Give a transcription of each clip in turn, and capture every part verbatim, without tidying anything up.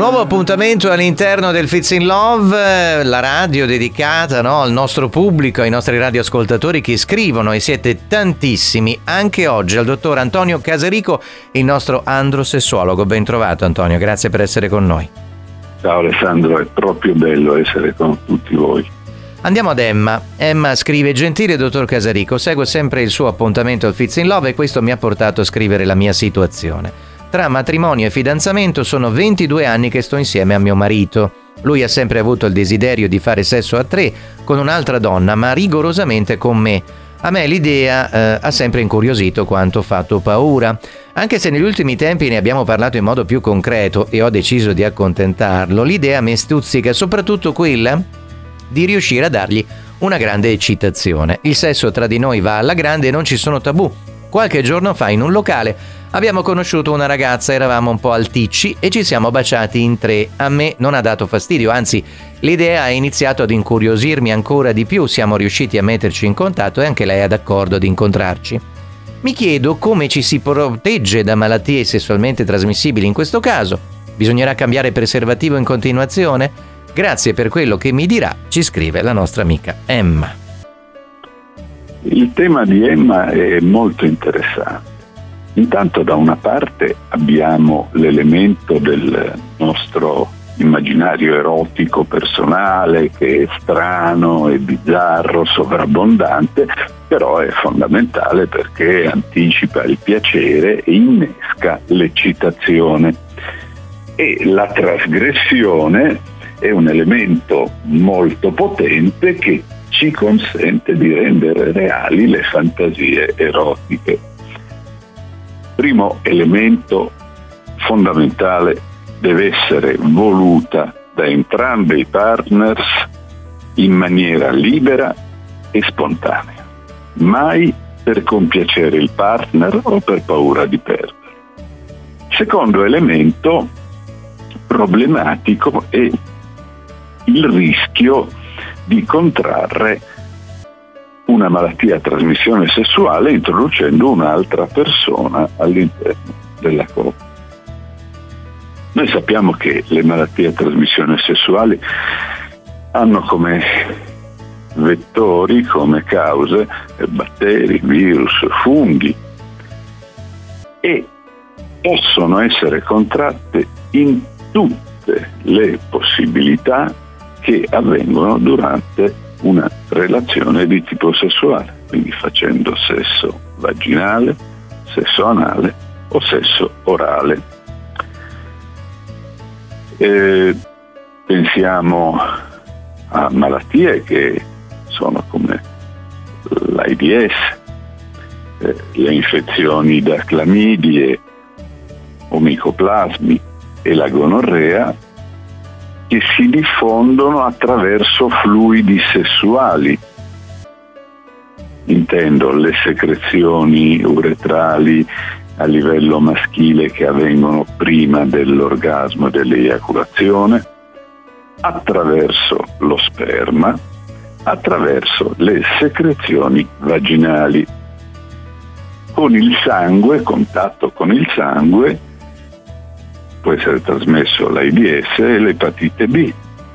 nuovo appuntamento all'interno del Fits in Love, la radio dedicata, no, al nostro pubblico, ai nostri radioascoltatori che scrivono, e siete tantissimi anche oggi, al dottor Antonio Casarico, il nostro androsessuologo. Ben trovato Antonio, grazie per essere con noi. Ciao Alessandro, è proprio bello essere con tutti voi. Andiamo ad Emma. Emma scrive: gentile dottor Casarico, seguo sempre il suo appuntamento al Fits in Love e questo mi ha portato a scrivere la mia situazione. Tra matrimonio e fidanzamento sono ventidue anni che sto insieme a mio marito. Lui ha sempre avuto il desiderio di fare sesso a tre con un'altra donna, ma rigorosamente con me. A me l'idea eh, ha sempre incuriosito quanto fatto paura. Anche se negli ultimi tempi ne abbiamo parlato in modo più concreto e ho deciso di accontentarlo, l'idea mi stuzzica, soprattutto quella di riuscire a dargli una grande eccitazione. Il sesso tra di noi va alla grande e non ci sono tabù. Qualche giorno fa in un locale abbiamo conosciuto una ragazza, eravamo un po' alticci e ci siamo baciati in tre. A me non ha dato fastidio, anzi l'idea ha iniziato ad incuriosirmi ancora di più, siamo riusciti a metterci in contatto e anche lei è d'accordo ad incontrarci. Mi chiedo come ci si protegge da malattie sessualmente trasmissibili in questo caso. Bisognerà cambiare preservativo in continuazione? Grazie per quello che mi dirà, ci scrive la nostra amica Emma. Il tema di Emma è molto interessante. Intanto da una parte abbiamo l'elemento del nostro immaginario erotico personale che è strano, è bizzarro, sovrabbondante, però è fondamentale perché anticipa il piacere e innesca l'eccitazione. E la trasgressione è un elemento molto potente che ci consente di rendere reali le fantasie erotiche. Primo elemento fondamentale: deve essere voluta da entrambi i partners in maniera libera e spontanea, mai per compiacere il partner o per paura di perdere. Secondo elemento problematico è il rischio di contrarre una malattia a trasmissione sessuale introducendo un'altra persona all'interno della coppia. Noi sappiamo che le malattie a trasmissione sessuale hanno come vettori, come cause, batteri, virus, funghi, e possono essere contratte in tutte le possibilità che avvengono durante una relazione di tipo sessuale, quindi facendo sesso vaginale, sesso anale o sesso orale. E pensiamo a malattie che sono come l'AIDS, eh, le infezioni da clamidie o micoplasmi e la gonorrea, che si diffondono attraverso fluidi sessuali. Intendo le secrezioni uretrali a livello maschile che avvengono prima dell'orgasmo e dell'eiaculazione, attraverso lo sperma, attraverso le secrezioni vaginali. Con il sangue, contatto con il sangue, può essere trasmesso l'AIDS e l'epatite B.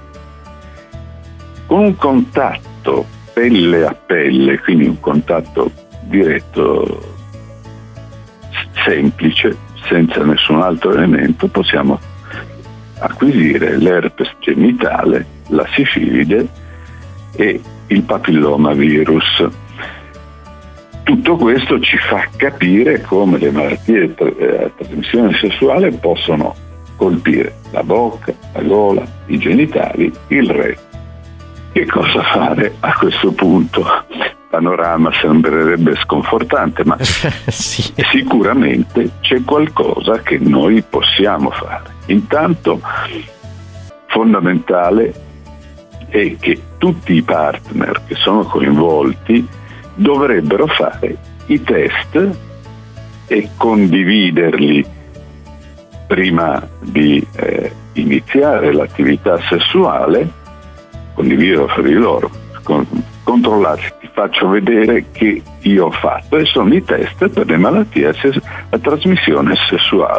Con un contatto pelle a pelle, quindi un contatto diretto semplice, senza nessun altro elemento, possiamo acquisire l'herpes genitale, la sifilide e il papillomavirus. Tutto questo ci fa capire come le malattie a trasmissione sessuale possono colpire la bocca, la gola, i genitali, il retto. Che cosa fare a questo punto? Il panorama sembrerebbe sconfortante, ma sì. Sicuramente c'è qualcosa che noi possiamo fare. Intanto, fondamentale è che tutti i partner che sono coinvolti dovrebbero fare i test e condividerli prima di eh, iniziare l'attività sessuale, condividerlo fra di loro, con, controllare, ti faccio vedere che io ho fatto, e sono i test per le malattie a trasmissione sessuale.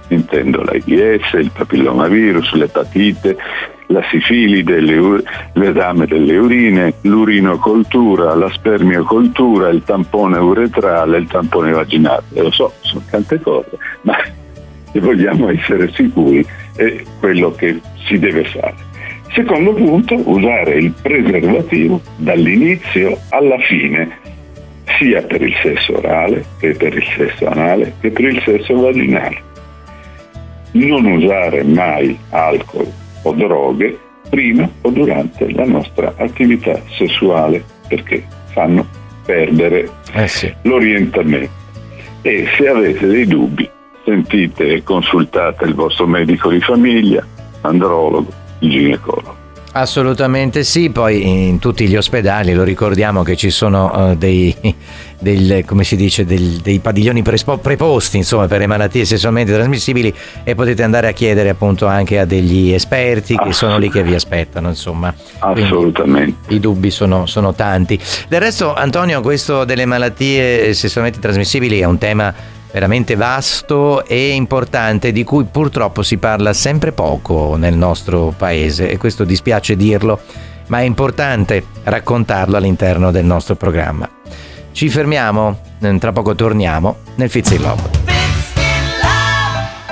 intendo l'AIDS, il papillomavirus, l'epatite, la sifilide, le, l'esame delle urine, l'urinocoltura, la spermiocoltura, il tampone uretrale, il tampone vaginale. Lo so, sono tante cose, ma se vogliamo essere sicuri è quello che si deve fare. Secondo punto, usare il preservativo dall'inizio alla fine, sia per il sesso orale che per il sesso anale che per il sesso vaginale. Non usare mai alcol o droghe prima o durante la nostra attività sessuale, perché fanno perdere eh sì. l'orientamento. E se avete dei dubbi, sentite e consultate il vostro medico di famiglia, andrologo, il ginecologo. Assolutamente sì, poi in tutti gli ospedali lo ricordiamo che ci sono uh, dei, del, come si dice, del, dei padiglioni prespo, preposti insomma per le malattie sessualmente trasmissibili, e potete andare a chiedere appunto anche a degli esperti che sono lì che vi aspettano, insomma. Assolutamente. Quindi i dubbi sono, sono tanti. Del resto, Antonio, questo delle malattie sessualmente trasmissibili è un tema veramente vasto e importante, di cui purtroppo si parla sempre poco nel nostro paese, e questo dispiace dirlo, ma è importante raccontarlo all'interno del nostro programma. Ci fermiamo, tra poco torniamo nel Fizz in Love.